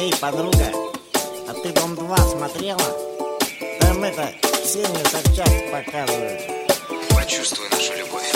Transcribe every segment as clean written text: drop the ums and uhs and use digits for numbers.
Эй, подруга, а ты «Дом-2» смотрела? Там это, Ксения Собчак показывают. Почувствуй нашу любовь.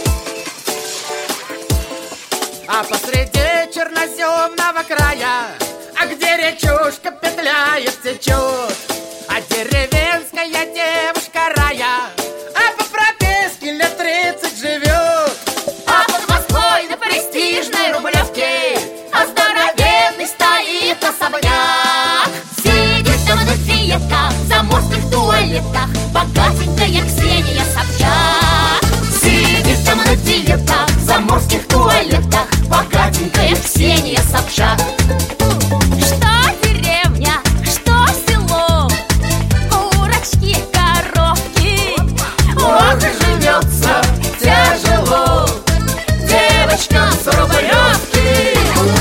А посреди черноземного края, а где речушка петляет, течет, а деревенская девушка рая, а по прописке лет 30 живет. А под Москвой на престижной Рублевке здоровенный стоит особняк. Сидит там на диетах, в заморских туалетах богатенькая Ксения Собчак. Сидит там на диетах, в заморских туалетах богатенькая Ксения Собчак. Что деревня, что село, курочки, коровки. Ох, и живется тяжело Девочка с Рублевки.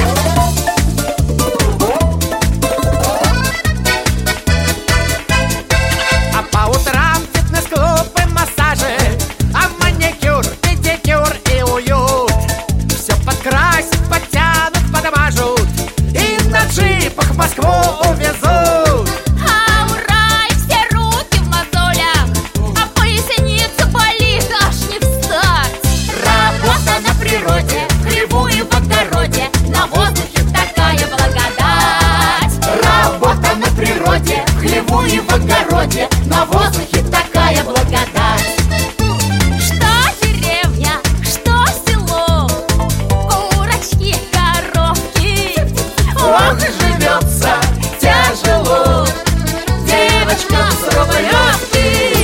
А по утрам фитнес-клуб и массажи, а маникюр, педикюр и уют. Все подкрасят, подтянут, подмажут и на джипах в Москву увезут. А ура, и все руки в мозолях, а поясница болит, аж не встать. Работа на природе, в хлеву и в огороде, на воздухе такая благодать. Работа на природе, в хлеву и в огороде, На воздухе такая благодать. Что деревня, что село, курочки, коровки. ох, и живется тяжело Девочка с Рублевки.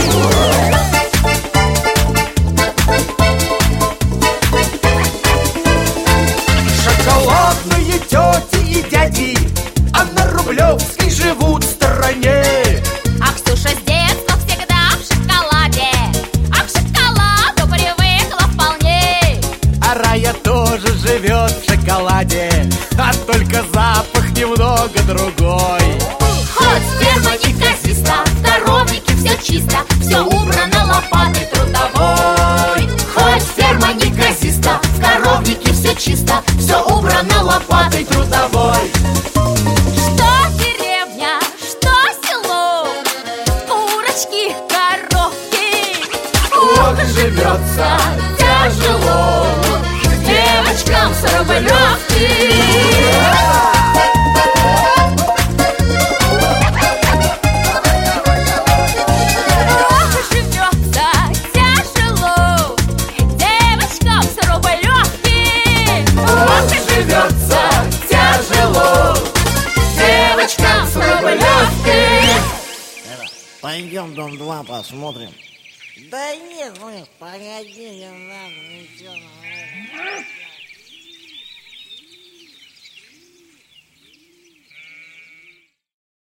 Шоколадные тети и дяди, а на Рублевской живут в стороне. А Ксюша с детства всегда в шоколаде, а к шоколаду привыкла вполне. А Рая тоже живет в шоколаде, а только запах немного другой. Хоть ферма неказиста, в коровнике все чисто, все убрано лопатой трудовой. Хоть ферма неказиста, в коровнике все чисто, все убрано лопатой трудовой. Что деревня, что село, курочки, коровки. Ох, и живется тяжело Девочкам с Рублевки. Ох, живется тяжело девочкам с Рублевки. ох, и живется тяжело Девочкам с Рублевки. Пойдем «Дом-2» посмотрим. Да нет, мы погоди, не надо, ничего.